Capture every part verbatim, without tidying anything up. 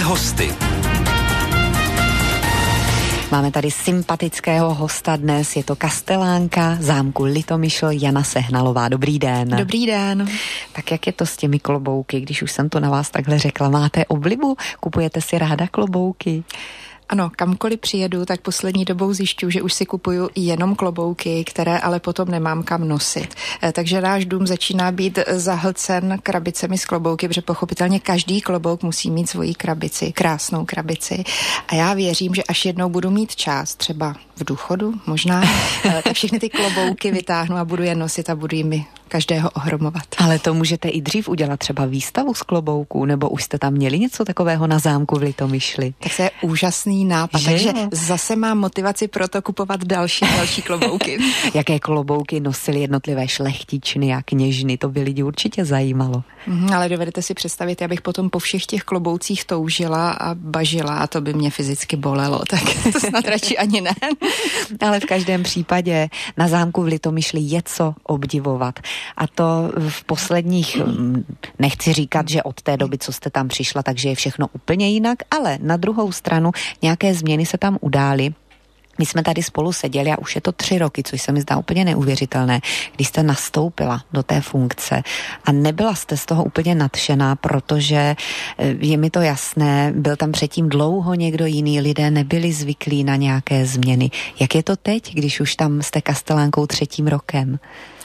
hosty. Máme tady sympatického hosta dnes, je to kastelánka zámku Litomyšl Jana Sehnalová. Dobrý den. Dobrý den. Tak jak je to s těmi klobouky, když už jsem to na vás takhle řekla, máte oblibu? Kupujete si ráda klobouky? Ano, kamkoliv přijedu, tak poslední dobou zjišťuji, že už si kupuju jenom klobouky, které ale potom nemám kam nosit. Takže náš dům začíná být zahlcen krabicemi s klobouky, protože pochopitelně každý klobouk musí mít svoji krabici, krásnou krabici. A já věřím, že až jednou budu mít čas, třeba v důchodu možná, tak všechny ty klobouky vytáhnu a budu je nosit a budu jimi každého ohromovat. Ale to můžete i dřív udělat, třeba výstavu z klobouků, nebo už jste tam měli něco takového na zámku v Litomyšli? Tak to je úžasný nápad, že takže jo? zase mám motivaci pro to kupovat další další klobouky. Jaké klobouky nosily jednotlivé šlechtičny a kněžny, to by lidi určitě zajímalo. Mm, ale dovedete si představit, já bych potom po všech těch kloboucích toužila a bažila a to by mě fyzicky bolelo, tak to snad radši ani ne. Ale v každém případě na zámku v Litomyšli je co obdivovat. A to v posledních, nechci říkat, že od té doby, co jste tam přišla, takže je všechno úplně jinak, ale na druhou stranu nějaké změny se tam udály. My jsme tady spolu seděli a už je to tři roky, což se mi zdá úplně neuvěřitelné, když jste nastoupila do té funkce a nebyla jste z toho úplně nadšená, protože je mi to jasné, byl tam předtím dlouho někdo jiný, lidé nebyli zvyklí na nějaké změny. Jak je to teď, když už tam jste kastelánkou třetím rokem?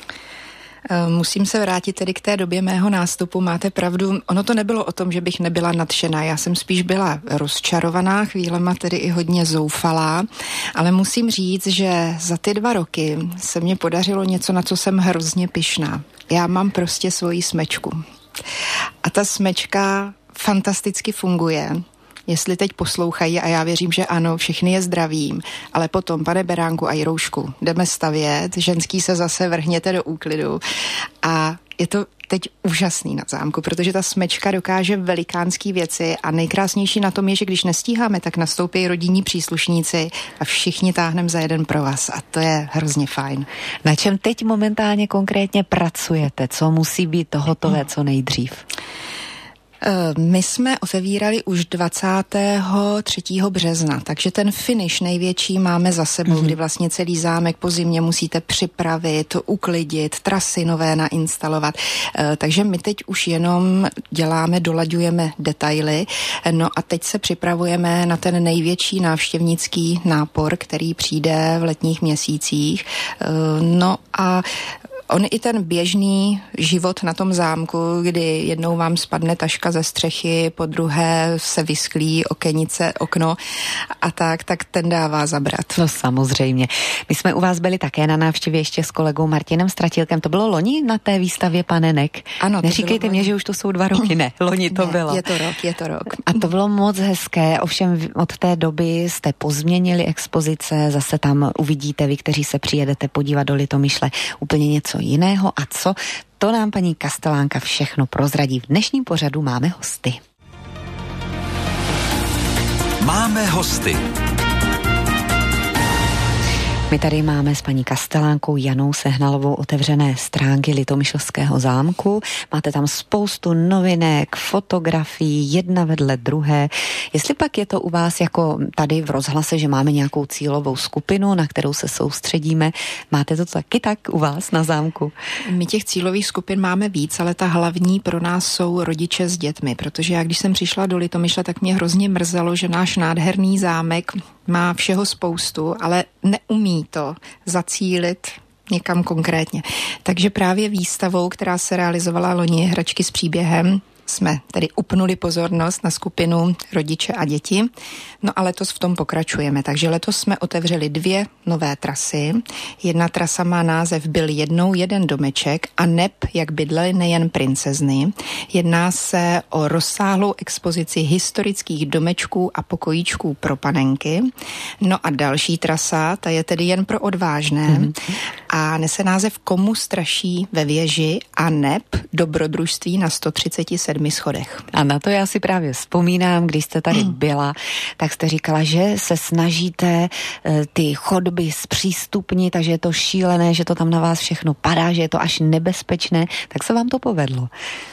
Musím se vrátit tedy k té době mého nástupu. Máte pravdu, ono to nebylo o tom, že bych nebyla nadšená. Já jsem spíš byla rozčarovaná, chvílema tedy i hodně zoufalá, ale musím říct, že za ty dva roky se mně podařilo něco, na co jsem hrozně pyšná. Já mám prostě svoji smečku. A ta smečka fantasticky funguje. Jestli teď poslouchají, a já věřím, že ano, všechny je zdravím, ale potom, pane Beránku a Jiroušku, jdeme stavět, ženský se zase vrhněte do úklidu a je to teď úžasný na zámku, protože ta smečka dokáže velikánský věci a nejkrásnější na tom je, že když nestíháme, tak nastoupí rodinní příslušníci a všichni táhneme za jeden provaz a to je hrozně fajn. Na čem teď momentálně konkrétně pracujete? Co musí být hotové co nejdřív? My jsme otevírali už dvacátého třetího března, takže ten finish největší máme za sebou, mm-hmm. kdy vlastně celý zámek po zimě musíte připravit, uklidit, trasy nové nainstalovat. Takže my teď už jenom děláme, dolaďujeme detaily, no a teď se připravujeme na ten největší návštěvnický nápor, který přijde v letních měsících. No a on i ten běžný život na tom zámku, kdy jednou vám spadne taška ze střechy, po druhé se vysklí okenice, okno a tak, tak ten dává zabrat. No samozřejmě. My jsme u vás byli také na návštěvě ještě s kolegou Martinem Stratilkem. To bylo loni na té výstavě panenek? Ano. Neříkejte mě, že už to jsou dva roky. Ne, loni to ne, bylo. Je to rok, je to rok. A to bylo moc hezké, ovšem od té doby jste pozměnili expozice, zase tam uvidíte vy, kteří se přijedete podívat do Litomyšle, úplně něco jiného. A co? To nám paní kastelánka všechno prozradí. V dnešním pořadu máme hosty. Máme hosty. My tady máme s paní kastelánkou Janou Sehnalovou otevřené stránky Litomyšlského zámku. Máte tam spoustu novinek, fotografií, jedna vedle druhé. Jestli pak je to u vás jako tady v rozhlase, že máme nějakou cílovou skupinu, na kterou se soustředíme, máte to taky tak u vás na zámku? My těch cílových skupin máme víc, ale ta hlavní pro nás jsou rodiče s dětmi, protože já když jsem přišla do Litomyšle, tak mě hrozně mrzelo, že náš nádherný zámek má všeho spoustu, ale neumí to zacílit někam konkrétně. Takže právě výstavou, která se realizovala loni, Hračky s příběhem, jsme tedy upnuli pozornost na skupinu rodiče a děti. No a letos v tom pokračujeme. Takže letos jsme otevřeli dvě nové trasy. Jedna trasa má název Byl jednou jeden domeček a neb, jak bydlely nejen princezny. Jedná se o rozsáhlou expozici historických domečků a pokojíčků pro panenky. No a další trasa, ta je tedy jen pro odvážné mm-hmm. a nese název Komu straší ve věži a neb dobrodružství na sto třicet sedm schodech. A na to já si právě vzpomínám, když jste tady byla, tak jste říkala, že se snažíte ty chodby zpřístupnit, takže je to šílené, že to tam na vás všechno padá, že je to až nebezpečné, tak se vám to povedlo.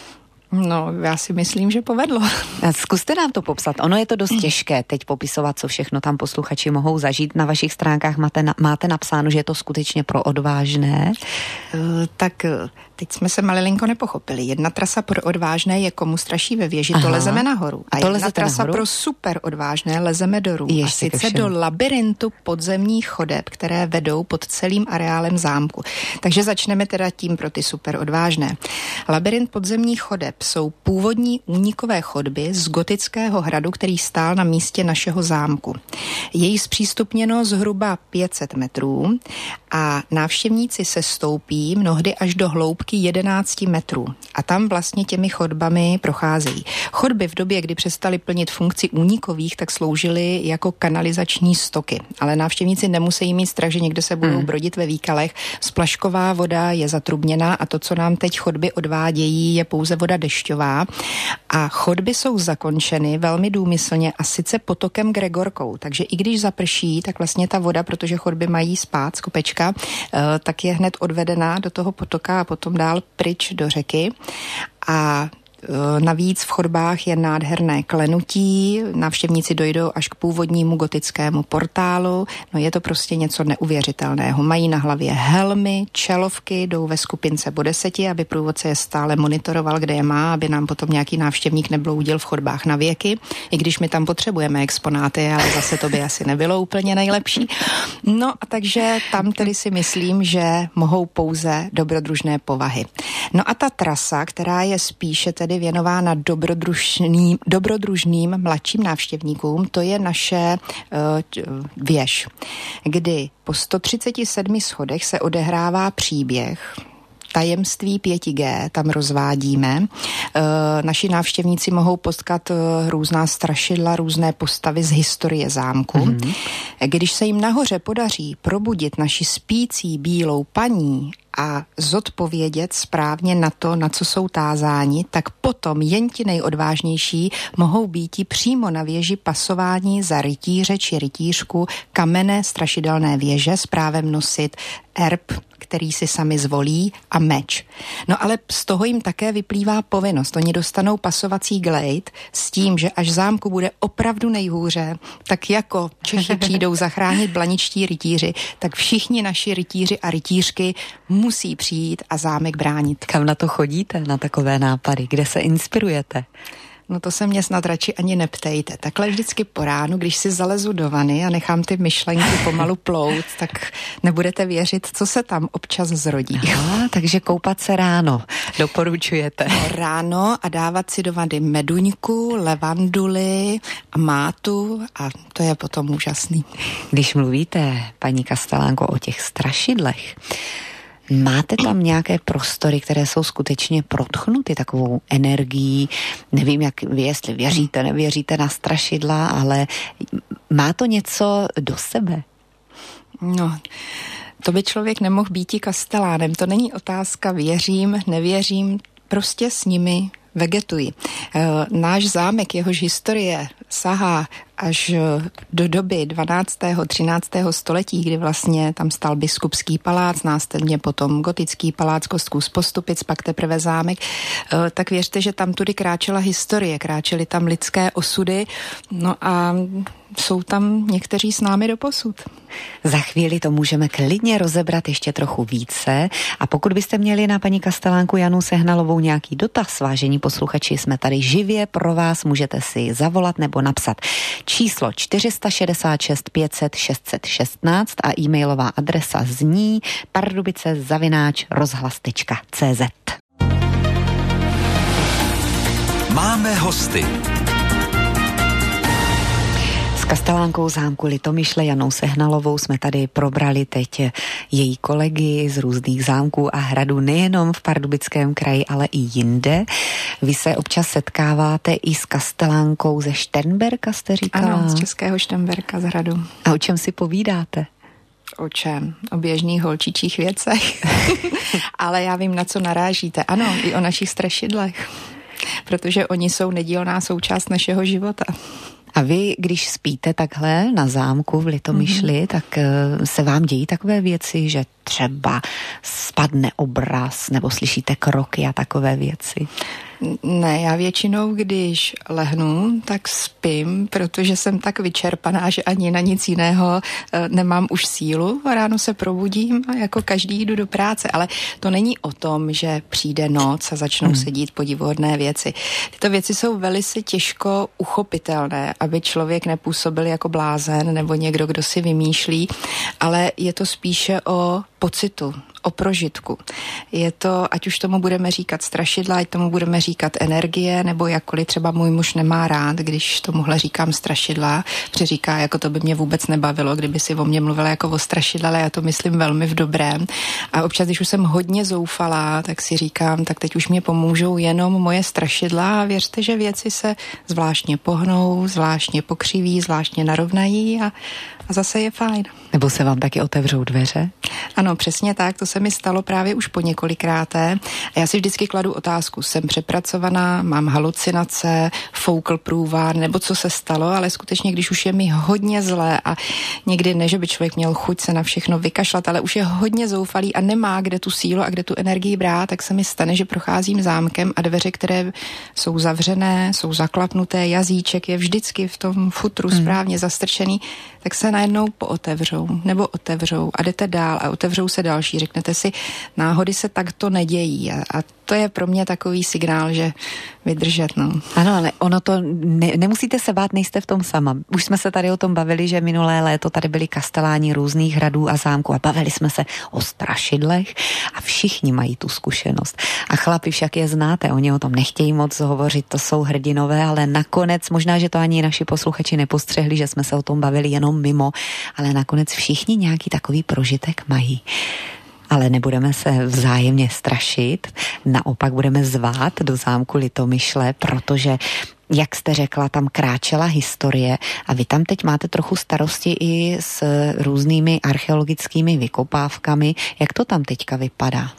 No, já si myslím, že povedlo. Zkuste nám to popsat. Ono je to dost těžké teď popisovat, co všechno tam posluchači mohou zažít. Na vašich stránkách máte, na, máte napsáno, že je to skutečně pro odvážné. Uh, tak teď jsme se malilinko nepochopili. Jedna trasa pro odvážné je Komu straší ve věži, Aha. to lezeme nahoru. A, a to jedna trasa nahoru? Pro super odvážné lezeme dolů. Ještě a sice do labyrintu podzemních chodeb, které vedou pod celým areálem zámku. Takže začneme teda tím pro ty super odvážné. Labyrint podzemních chodeb jsou původní únikové chodby z gotického hradu, který stál na místě našeho zámku. Je jí zpřístupněno zhruba pět set metrů a návštěvníci se stoupí mnohdy až do hloubky jedenáct metrů. A tam vlastně těmi chodbami procházejí. Chodby v době, kdy přestaly plnit funkci únikových, tak sloužily jako kanalizační stoky. Ale návštěvníci nemusí mít strach, že někde se budou hmm. brodit ve výkalech. Splašková voda je zatrubněná a to, co nám teď chodby odvádějí, je pouze voda dešťová. A chodby jsou zakončeny velmi důmyslně a sice potokem Gregorkou. Takže i když zaprší, tak vlastně ta voda, protože chodby mají spát z kopečka, tak je hned odvedená do toho potoka a potom dál pryč do řeky. A navíc v chodbách je nádherné klenutí, návštěvníci dojdou až k původnímu gotickému portálu, no je to prostě něco neuvěřitelného. Mají na hlavě helmy, čelovky, jdou ve skupince po deseti, aby průvodce je stále monitoroval, kde je má, aby nám potom nějaký návštěvník nebloudil v chodbách na věky, i když my tam potřebujeme exponáty, ale zase to by asi nebylo úplně nejlepší. No a takže tam tedy si myslím, že mohou pouze dobrodružné povahy. No a ta trasa, která je spíše tedy věnována dobrodružným, dobrodružným mladším návštěvníkům, to je naše uh, věž, kdy po sto třicet sedm schodech se odehrává příběh, tajemství pět G, tam rozvádíme. E, naši návštěvníci mohou potkat e, různá strašidla, různé postavy z historie zámku. Mm-hmm. Když se jim nahoře podaří probudit naši spící bílou paní a zodpovědět správně na to, na co jsou tázáni, tak potom jen ti nejodvážnější mohou býti přímo na věži pasováni za rytíře či rytířku kamenné strašidelné věže s právem nosit erb, který si sami zvolí, a meč. No ale z toho jim také vyplývá povinnost. Oni dostanou pasovací glejt s tím, že až zámku bude opravdu nejhůře, tak jako Čechy přijdou zachránit blaničtí rytíři, tak všichni naši rytíři a rytířky musí přijít a zámek bránit. Kam na to chodíte, na takové nápady? Kde se inspirujete? No to se mě snad radši ani neptejte. Takhle vždycky po ránu, když si zalezu do vany a nechám ty myšlenky pomalu plout, tak nebudete věřit, co se tam občas zrodí. Aha, takže koupat se ráno doporučujete. No, ráno a dávat si do vany meduňku, levanduli a mátu a to je potom úžasný. Když mluvíte, paní Kastelánko, o těch strašidlech, máte tam nějaké prostory, které jsou skutečně protchnuty takovou energií? Nevím, jak vy, jestli věříte, nevěříte na strašidla, ale má to něco do sebe? No, to by člověk nemohl býti kastelánem. To není otázka věřím, nevěřím, prostě s nimi vegetuji. Náš zámek, jehož historie sahá až do doby dvanáctého třináctého století, kdy vlastně tam stal biskupský palác, následně potom gotický palác Kostků z Postupic, pak teprve zámek, tak věřte, že tam tudy kráčela historie, kráčely tam lidské osudy, no a jsou tam někteří s námi doposud. Za chvíli to můžeme klidně rozebrat ještě trochu více a pokud byste měli na paní Kastelánku Janu Sehnalovou nějaký dotaz, vážení posluchači, jsme tady živě pro vás, můžete si zavolat nebo napsat číslo čtyři šedesát šest pět set šest set šestnáct a e-mailová adresa zní pardubice zavináč rozhlas tečka cé zet. Máme hosty. Kastelánkou zámku Litomyšle Janou Sehnalovou jsme tady probrali teď její kolegy z různých zámků a hradů nejenom v Pardubickém kraji, ale i jinde. Vy se občas setkáváte i s Kastelánkou ze Šternberka, jste říkala? Ano, z Českého Šternberka z hradu. A o čem si povídáte? O čem? O běžných holčičích věcech. Ale já vím, na co narážíte. Ano, i o našich strašidlech. Protože oni jsou nedílná součást našeho života. A vy, když spíte takhle na zámku v Litomyšli, mm-hmm. tak uh, se vám dějí takové věci, že třeba spadne obraz nebo slyšíte kroky a takové věci? Ne, já většinou, když lehnu, tak spím, protože jsem tak vyčerpaná, že ani na nic jiného e, nemám už sílu. Ráno se probudím a jako každý jdu do práce, ale to není o tom, že přijde noc a začnou hmm. se dít podivuhodné věci. Tyto věci jsou velice těžko uchopitelné, aby člověk nepůsobil jako blázen nebo někdo, kdo si vymýšlí, ale je to spíše o pocitu, o prožitku. Je to, ať už tomu budeme říkat strašidla, ať tomu budeme říkat energie, nebo jakkoliv třeba můj muž nemá rád, když tomuhle říkám strašidla, protože říká, jako to by mě vůbec nebavilo, kdyby si o mě mluvila jako o strašidle, ale já to myslím velmi v dobrém. A občas, když už jsem hodně zoufalá, tak si říkám, tak teď už mě pomůžou jenom moje strašidla a věřte, že věci se zvláštně pohnou, zvláštně pokřiví, zvláštně narovnají a A zase je fajn. Nebo se vám taky otevřou dveře? Ano, přesně tak, to se mi stalo právě už po několikáté. A já si vždycky kladu otázku, jsem přepracovaná, mám halucinace, foukl průvar, nebo co se stalo, ale skutečně, když už je mi hodně zlé a někdy ne, že by člověk měl chuť se na všechno vykašlat, ale už je hodně zoufalý a nemá kde tu sílu a kde tu energii brát, tak se mi stane, že procházím zámkem a dveře, které jsou zavřené, jsou zaklapnuté, jazyček je vždycky v tom futru hmm. správně zastrčený, tak se najednou pootevřou nebo otevřou a jdete dál a otevřou se další. Řeknete si, náhody se takto nedějí a, a to je pro mě takový signál, že vydržet, no. Ano, ale ono to, ne, nemusíte se bát, nejste v tom sama. Už jsme se tady o tom bavili, že minulé léto tady byli kasteláni různých hradů a zámků a bavili jsme se o strašidlech a všichni mají tu zkušenost. A chlapi však je znáte, oni o tom nechtějí moc hovořit, to jsou hrdinové, ale nakonec, možná, že to ani naši posluchači nepostřehli, že jsme se o tom bavili jenom mimo, ale nakonec všichni nějaký takový prožitek mají. Ale nebudeme se vzájemně strašit, naopak budeme zvát do zámku Litomyšle, protože, jak jste řekla, tam kráčela historie a vy tam teď máte trochu starosti i s různými archeologickými vykopávkami. Jak to tam teďka vypadá?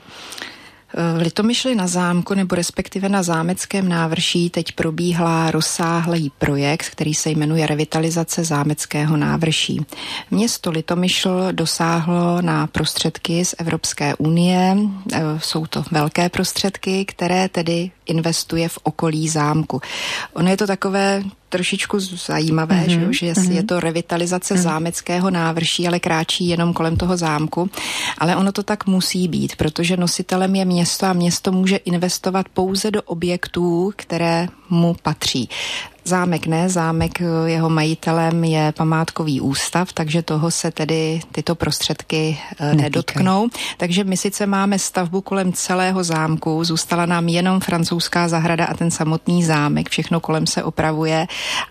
V Litomyšli na zámku, nebo respektive na zámeckém návrší, teď probíhá rozsáhlý projekt, který se jmenuje Revitalizace zámeckého návrší. Město Litomyšl dosáhlo na prostředky z Evropské unie, jsou to velké prostředky, které tedy investuje v okolí zámku. Ono je to takové trošičku zajímavé, mm-hmm. že, že mm-hmm. je to revitalizace mm-hmm. zámeckého návrší, ale kráčí jenom kolem toho zámku. Ale ono to tak musí být, protože nositelem je město a město může investovat pouze do objektů, které mu patří. Zámek ne, zámek, jeho majitelem je památkový ústav, takže toho se tedy tyto prostředky Netýkaj. nedotknou. Takže my sice máme stavbu kolem celého zámku, zůstala nám jenom francouzská zahrada a ten samotný zámek, všechno kolem se opravuje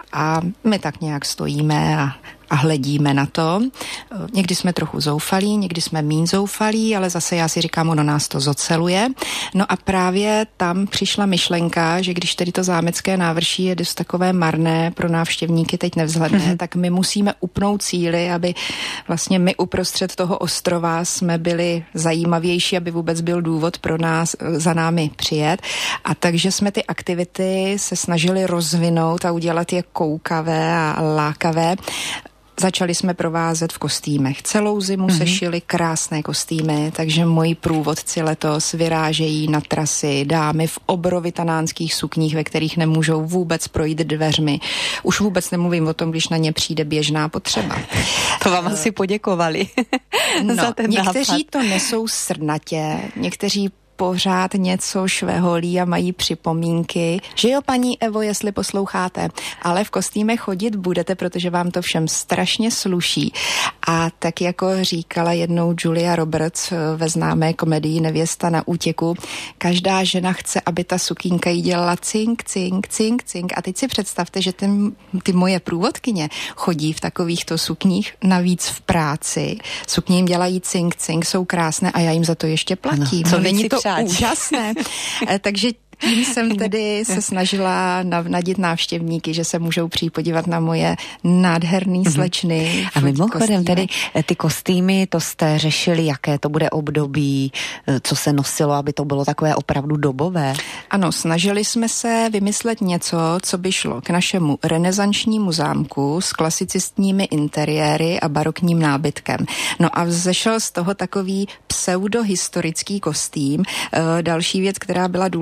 a my tak nějak stojíme a a hledíme na to. Někdy jsme trochu zoufalí, někdy jsme míň zoufalí, ale zase já si říkám, ono nás to zoceluje. No a právě tam přišla myšlenka, že když tedy to zámecké návrší je dost takové marné pro návštěvníky teď nevzhledné, mm-hmm. tak my musíme upnout cíly, aby vlastně my uprostřed toho ostrova jsme byli zajímavější, aby vůbec byl důvod pro nás za námi přijet. A takže jsme ty aktivity se snažili rozvinout a udělat je koukavé a lákavé. Začali jsme provázet v kostýmech. Celou zimu mm-hmm. se šily krásné kostýmy, takže moji průvodci letos vyrážejí na trasy, dámy v obrovitanánských sukních, ve kterých nemůžou vůbec projít dveřmi. Už vůbec nemluvím o tom, když na ně přijde běžná potřeba. To vám asi poděkovali no, za ten někteří nápad. to nesou srdnatě, někteří pořád něco šveholí a mají připomínky, že jo, paní Evo, jestli posloucháte, ale v kostýmech chodit budete, protože vám to všem strašně sluší. A tak jako říkala jednou Julia Roberts ve známé komedii Nevěsta na útěku, každá žena chce, aby ta sukínka jí dělala cink, cink, cink, cink. A teď si představte, že ten, ty moje průvodkyně chodí v takovýchto sukních, navíc v práci. Sukně jim dělají cink, cink, jsou krásné a já jim za to ještě platím. Ano, co není to přát? Úžasné. Takže tím jsem tedy se snažila navnadit návštěvníky, že se můžou přijít podívat na moje nádherný slečny. A mimochodem tedy ty kostýmy, to jste řešili, jaké to bude období, co se nosilo, aby to bylo takové opravdu dobové? Ano, snažili jsme se vymyslet něco, co by šlo k našemu renesančnímu zámku s klasicistními interiéry a barokním nábytkem. No a vzešel z toho takový pseudohistorický kostým. Další věc, která byla důležitá k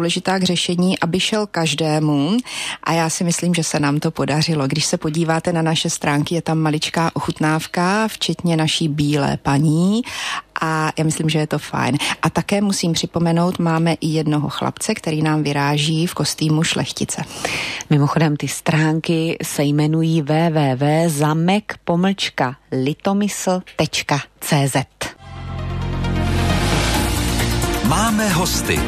řešení, aby šel každému, a já si myslím, že se nám to podařilo. Když se podíváte na naše stránky, je tam maličká ochutnávka, včetně naší bílé paní, a já myslím, že je to fajn. A také musím připomenout, máme i jednoho chlapce, který nám vyráží v kostýmu šlechtice. Mimochodem, ty stránky se jmenují w w w tečka zamek pomlčka litomysl tečka c z. Máme hosty.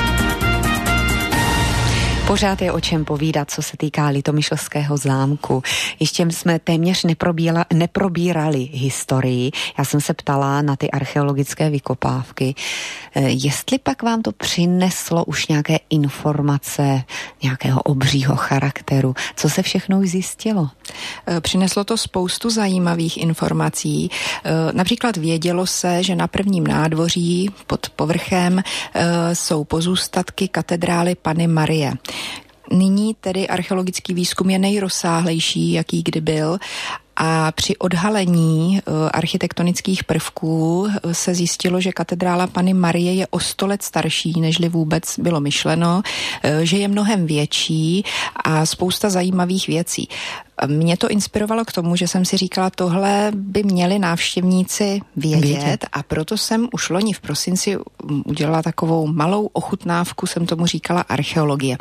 Pořád je o čem povídat, co se týká Litomyšlského zámku. Ještě jsme téměř neprobírali historii. Já jsem se ptala na ty archeologické vykopávky. Jestli pak vám to přineslo už nějaké informace nějakého obřího charakteru? Co se všechno už zjistilo? Přineslo to spoustu zajímavých informací. Například vědělo se, že na prvním nádvoří pod povrchem jsou pozůstatky katedrály Panny Marie. Nyní tedy archeologický výzkum je nejrozsáhlejší, jaký kdy byl, a při odhalení uh, architektonických prvků uh, se zjistilo, že katedrála Panny Marie je o sto let starší, nežli vůbec bylo myšleno, uh, že je mnohem větší a spousta zajímavých věcí. Mě to inspirovalo k tomu, že jsem si říkala, tohle by měli návštěvníci vědět, vědět. A proto jsem už loni v prosinci udělala takovou malou ochutnávku, jsem tomu říkala archeologie,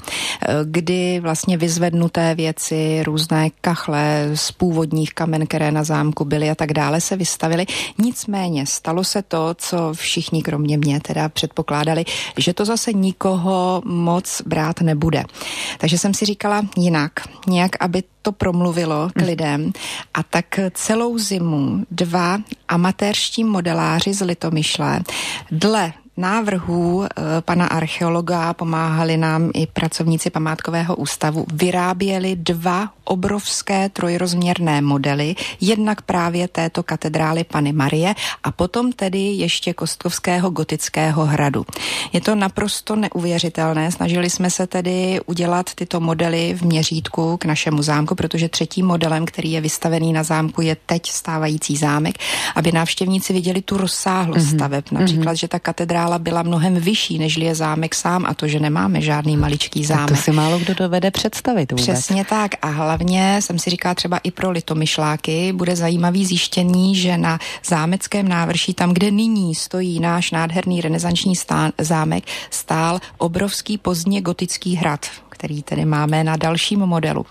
kdy vlastně vyzvednuté věci, různé kachle z původních kamen, které na zámku byly a tak dále, se vystavily. Nicméně stalo se to, co všichni kromě mě teda předpokládali, že to zase nikoho moc brát nebude. Takže jsem si říkala jinak, nějak, aby to promluvilo k lidem, a tak celou zimu dva amatérští modeláři z Litomyšle dle návrhů e, pana archeologa, pomáhali nám i pracovníci památkového ústavu, vyráběli dva obrovské trojrozměrné modely, jednak právě této katedrály Panny Marie a potom tedy ještě Kostkovského gotického hradu. Je to naprosto neuvěřitelné, snažili jsme se tedy udělat tyto modely v měřítku k našemu zámku, protože třetím modelem, který je vystavený na zámku, je teď stávající zámek, aby návštěvníci viděli tu rozsáhlost mm-hmm. staveb. Například, mm-hmm. že ta katedrála byla mnohem vyšší, než je zámek sám, a to, že nemáme žádný maličký zámek. To si málo kdo dovede představit vůbec. Přesně tak, a hlavně jsem si říkala, třeba i pro Litomyšláky bude zajímavý zjištění, že na zámeckém návrší, tam, kde nyní stojí náš nádherný renesanční stán, zámek, stál obrovský pozdně gotický hrad, který tedy máme na dalším modelu.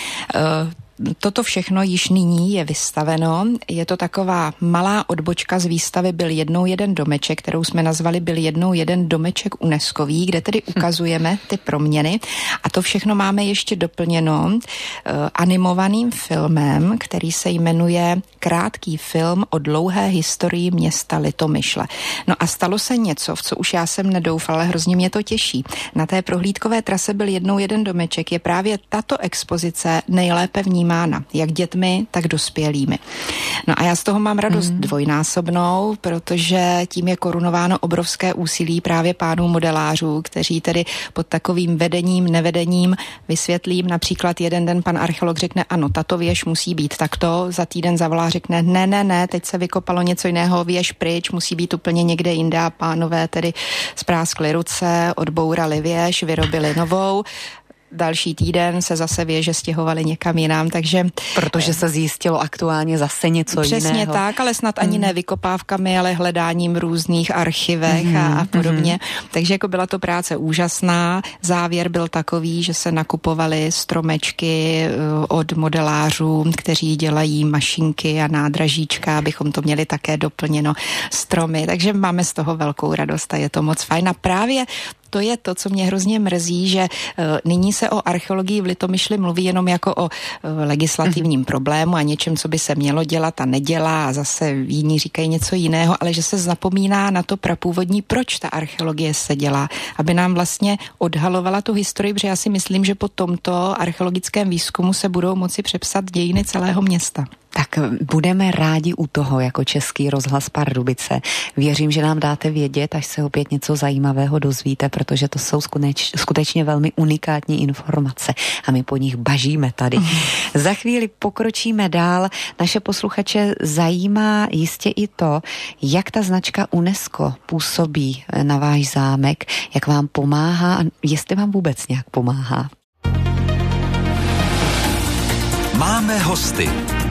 Uh, Toto všechno již nyní je vystaveno. Je to taková malá odbočka z výstavy Byl jednou jeden domeček, kterou jsme nazvali Byl jednou jeden domeček UNESCOvý, kde tedy ukazujeme ty proměny. A to všechno máme ještě doplněno uh, animovaným filmem, který se jmenuje Krátký film o dlouhé historii města Litomyšle. No a stalo se něco, v co už já jsem nedoufala, ale hrozně mě to těší. Na té prohlídkové trase Byl jednou jeden domeček je právě tato expozice nejlépe vnímána, jak dětmi, tak dospělými. No a já z toho mám radost mm. dvojnásobnou, protože tím je korunováno obrovské úsilí právě pánů modelářů, kteří tedy pod takovým vedením, nevedením vysvětlím, například jeden den pan archeolog řekne, ano, tato věž musí být takto, za týden zavolá, řekne, ne, ne, ne, teď se vykopalo něco jiného, věž pryč, musí být úplně někde jinde, a pánové tedy spráskli ruce, odbourali věž, vyrobili novou. Další týden se zase věže stěhovali někam jinam, takže... Protože se zjistilo aktuálně zase něco přesně jiného. Přesně tak, ale snad ani mm. ne vykopávkami, ale hledáním v různých archivech mm. a, a podobně. Mm. Takže jako byla to práce úžasná. Závěr byl takový, že se nakupovaly stromečky od modelářů, kteří dělají mašinky a nádražíčka, abychom to měli také doplněno stromy. Takže máme z toho velkou radost a je to moc fajn. A právě to je to, co mě hrozně mrzí, že uh, nyní se o archeologii v Litomyšli mluví jenom jako o uh, legislativním mm. problému a něčem, co by se mělo dělat a nedělá, a zase jiní říkají něco jiného, ale že se zapomíná na to prapůvodní, proč ta archeologie se dělá, aby nám vlastně odhalovala tu historii, protože já si myslím, že po tomto archeologickém výzkumu se budou moci přepsat dějiny celého města. Tak budeme rádi u toho jako Český rozhlas Pardubice. Věřím, že nám dáte vědět, až se opět něco zajímavého dozvíte, protože to jsou skuteč, skutečně velmi unikátní informace a my po nich bažíme tady. Mm. Za chvíli pokročíme dál. Naše posluchače zajímá jistě i to, jak ta značka UNESCO působí na váš zámek, jak vám pomáhá a jestli vám vůbec nějak pomáhá. Máme hosty.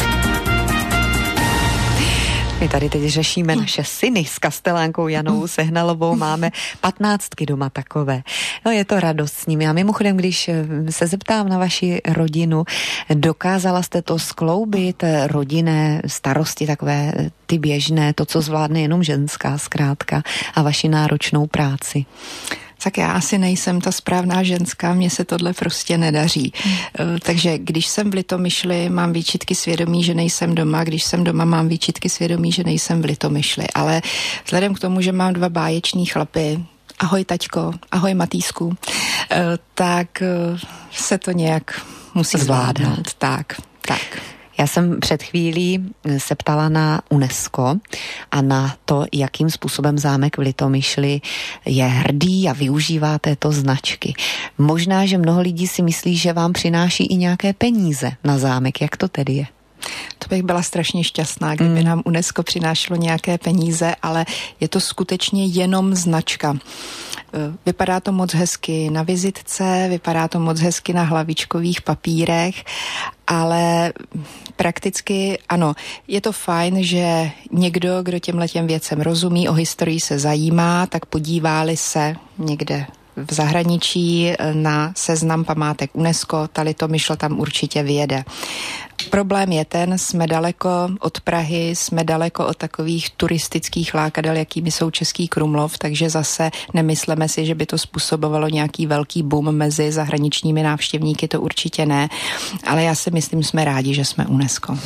My tady teď řešíme naše syny s kastelánkou Janou Sehnalovou, máme patnáctky doma takové. No je to radost s nimi. A mimochodem, když se zeptám na vaši rodinu, dokázala jste to skloubit, rodinné starosti, takové ty běžné, to, co zvládne jenom ženská zkrátka, a vaši náročnou práci? Tak já asi nejsem ta správná ženská, mně se tohle prostě nedaří. Hmm. Takže když jsem v Litomyšli, mám výčitky svědomí, že nejsem doma, když jsem doma, mám výčitky svědomí, že nejsem v Litomyšli. Ale vzhledem k tomu, že mám dva báječní chlapy, ahoj taťko, ahoj Matýsku, tak se to nějak musí zvládnout. Tak, tak. Já jsem před chvílí se ptala na UNESCO a na to, jakým způsobem zámek v Litomyšli je hrdý a využívá této značky. Možná, že mnoho lidí si myslí, že vám přináší i nějaké peníze na zámek. Jak to tedy je? To bych byla strašně šťastná, kdyby mm. nám UNESCO přinášelo nějaké peníze, ale je to skutečně jenom značka. Vypadá to moc hezky na vizitce, vypadá to moc hezky na hlavičkových papírech, ale prakticky ano, je to fajn, že někdo, kdo těmhletěm věcem rozumí, o historii se zajímá, tak podívá-li se někde v zahraničí na seznam památek UNESCO, ta Litomyšl tam určitě vyjede. Problém je ten, jsme daleko od Prahy, jsme daleko od takových turistických lákadel, jakými jsou Český Krumlov, takže zase nemyslíme si, že by to způsobovalo nějaký velký boom mezi zahraničními návštěvníky, to určitě ne, ale já si myslím, jsme rádi, že jsme UNESCO.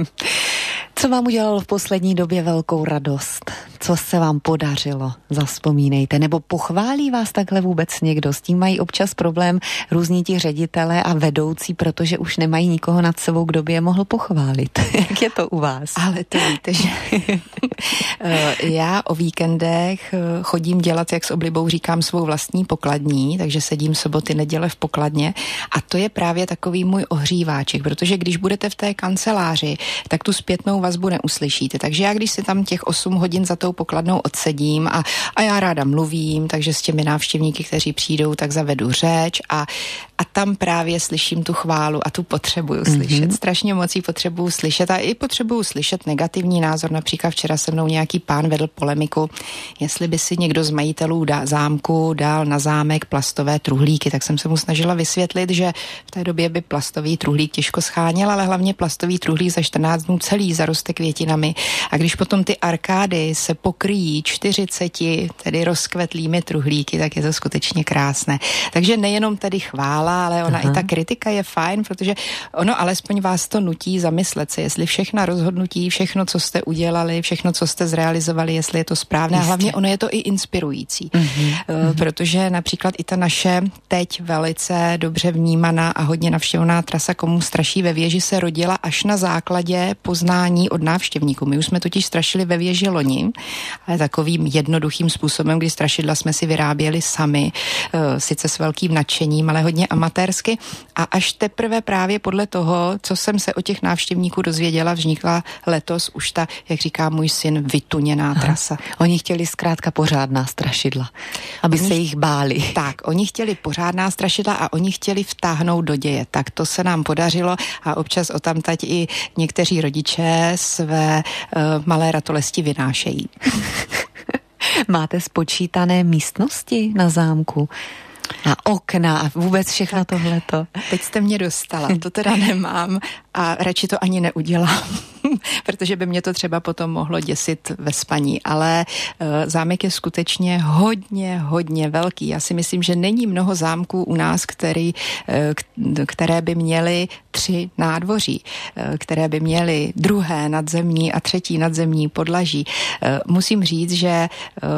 Co vám udělalo v poslední době velkou radost? Co se vám podařilo? Zavzpomínejte. Nebo pochválí vás takhle vůbec někdo? S tím mají občas problém různí ti ředitelé a vedoucí, protože už nemají nikoho nad sebou, kdo by je mohl pochválit. Jak je to u vás? Ale to víte, že já o víkendech chodím dělat, jak s oblibou říkám, svou vlastní pokladní, takže sedím soboty, neděle v pokladně a to je právě takový můj ohříváček, protože když budete v té kanceláři, tak tu zpětnou vazbu neuslyšíte. Takže já, když si tam těch osm hodin za tou pokladnou odsedím a, a já ráda mluvím, takže s těmi návštěvníky, kteří přijdou, tak zavedu řeč a, a tam právě slyším tu chválu a tu potřebuju slyšet. Mm-hmm. Strašně moc ji potřebuju slyšet a i potřebuju slyšet negativní názor. Například včera se mnou nějaký pán vedl polemiku, jestli by si někdo z majitelů dá, zámku dal na zámek plastové truhlíky, tak jsem se mu snažila vysvětlit, že v té době by plastový truhlík těžko scháněl, ale hlavně plastový truhlík za čtrnáct dnů celý zaroste květinami. A když potom ty arkády se pokryjí čtyřiceti tedy rozkvetlými truhlíky, tak je to skutečně krásné. Takže nejenom tedy chvála, ale ona Aha. i ta kritika je fajn, protože ono alespoň vás to nutí zamyslet se, jestli všechna rozhodnutí, všechno, co jste udělali, všechno, co jste zrealizovali, jestli je to správné. Jistě. A hlavně ono je to i inspirující. Mm-hmm. Uh, protože například i ta naše teď velice dobře vnímaná a hodně navštěvovaná trasa Komu straší ve věži se rodila až na základě poznání od návštěvníků. My už jsme totiž strašili ve věži loni, ale takovým jednoduchým způsobem, kdy strašidla jsme si vyráběli sami, uh, sice s velkým nadšením, ale hodně amatérsky. A až teprve právě podle toho, co jsem se o těch návštěvníků dozvěděla, vznikla letos už ta, jak říká můj syn, vytuněná trasa. Aha. Oni chtěli zkrátka pořádná strašidla, aby oni se jich báli. Tak, oni chtěli pořádná strašidla a oni chtěli vtáhnout do děje. Tak to se nám podařilo a občas o tamtať i někteří rodiče své uh, malé ratolesti vynášejí. Máte spočítané místnosti na zámku? A okna a vůbec všechno tohleto. Teď jste mě dostala, to teda nemám a radši to ani neudělám. protože by mě to třeba potom mohlo děsit ve spaní, ale zámek je skutečně hodně, hodně velký. Já si myslím, že není mnoho zámků u nás, který, které by měly tři nádvoří, které by měly druhé nadzemní a třetí nadzemní podlaží. Musím říct, že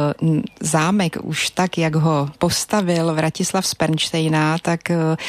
zámek už tak, jak ho postavil Vratislav z Pernštejna, tak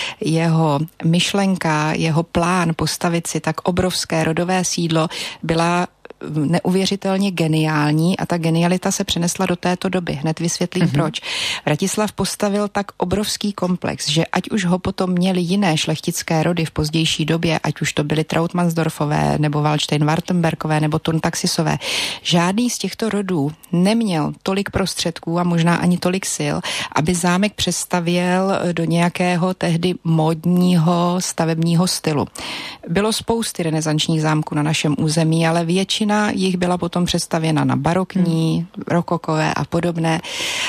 jeho myšlenka, jeho plán postavit si tak obrovské rodové sídlo byla neuvěřitelně geniální a ta genialita se přenesla do této doby. Hned vysvětlím mm-hmm. proč. Vratislav postavil tak obrovský komplex, že ať už ho potom měli jiné šlechtické rody v pozdější době, ať už to byly Trautmannsdorfové, nebo Waldstein-Wartenbergové, nebo Turntaxisové, žádný z těchto rodů neměl tolik prostředků a možná ani tolik sil, aby zámek přestavěl do nějakého tehdy módního stavebního stylu. Bylo spousty renesančních zámků na našem území, ale většina jich byla potom přestavěna na barokní, hmm. rokokové a podobné,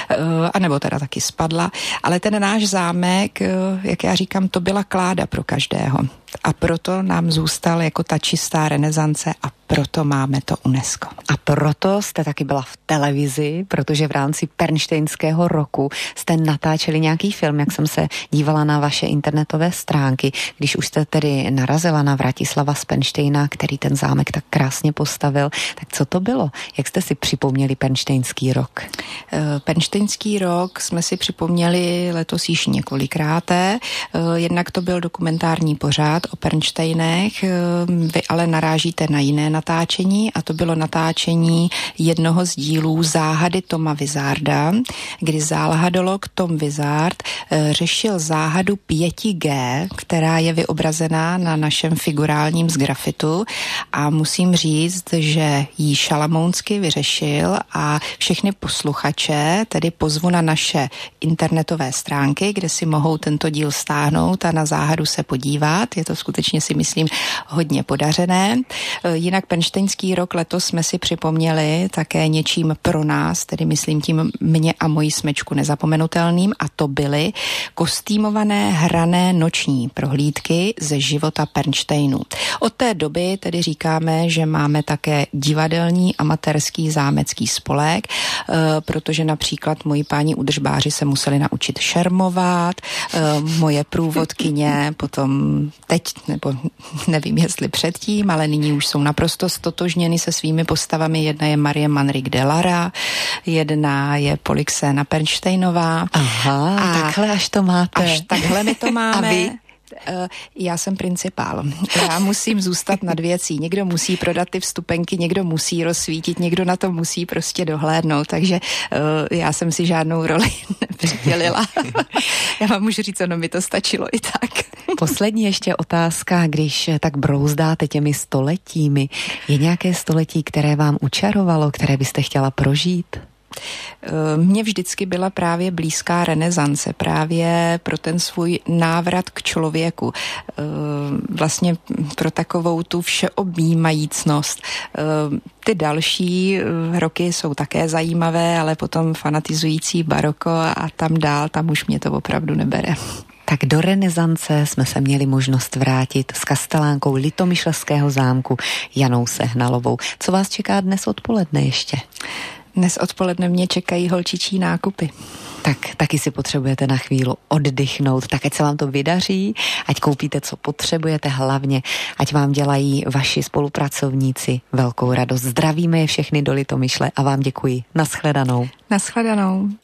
anebo teda taky spadla. Ale ten náš zámek, jak já říkám, to byla kláda pro každého. A proto nám zůstal jako ta čistá renesance a proto máme to UNESCO. A proto jste taky byla v televizi, protože v rámci Pernštejnského roku jste natáčeli nějaký film, jak jsem se dívala na vaše internetové stránky, když už jste tedy narazila na Vratislava z Pernštejna, který ten zámek tak krásně postavil. Tak co to bylo? Jak jste si připomněli Pernštejnský rok? Pernštejnský rok jsme si připomněli letos již několikrát. Jednak to byl dokumentární pořád o Pernštejnech, vy ale narážíte na jiné natáčení a to bylo natáčení jednoho z dílů Záhady Toma Wizarda, kdy záhadolog Tom Wizard řešil záhadu pět G, která je vyobrazená na našem figurálním sgrafitu a musím říct, že ji šalamounsky vyřešil a všechny posluchače tedy pozvu na naše internetové stránky, kde si mohou tento díl stáhnout a na záhadu se podívat. Je to skutečně, si myslím, hodně podařené. Jinak Pernštejnský rok letos jsme si připomněli také něčím pro nás, tedy myslím tím mě a moji smečku nezapomenutelným, a to byly kostýmované hrané noční prohlídky ze života Pernštejnů. Od té doby tedy říkáme, že máme také divadelní amatérský zámecký spolek, protože například moji páni údržbáři se museli naučit šermovat, moje průvodkyně potom teď, nebo nevím, jestli předtím, ale nyní už jsou naprosto stotožněny se svými postavami. Jedna je Marie Manrique de Lara, jedna je Polixena Pernštejnová. Aha, a takhle až to máte. Až takhle my to máme. A vy? Já jsem principál. Já musím zůstat nad věcí. Někdo musí prodat ty vstupenky, někdo musí rozsvítit, někdo na to musí prostě dohlédnout, takže uh, já jsem si žádnou roli nepřidělila. Já vám můžu říct, ono mi to stačilo i tak. Poslední ještě otázka, když tak brouzdáte těmi stoletími, je nějaké století, které vám učarovalo, které byste chtěla prožít? Mně vždycky byla právě blízká renesance, právě pro ten svůj návrat k člověku, vlastně pro takovou tu všeobjímajícnost. Ty další roky jsou také zajímavé, ale potom fanatizující baroko a tam dál, tam už mě to opravdu nebere. Tak do renesance jsme se měli možnost vrátit s kastelánkou Litomyšlského zámku Janou Sehnalovou. Co vás čeká dnes odpoledne ještě? Dnes odpoledne mě čekají holčičí nákupy. Tak taky si potřebujete na chvíli oddychnout, tak ať se vám to vydaří, ať koupíte, co potřebujete, hlavně ať vám dělají vaši spolupracovníci velkou radost. Zdravíme je všechny do Litomyšle a vám děkuji. Naschledanou. Naschledanou.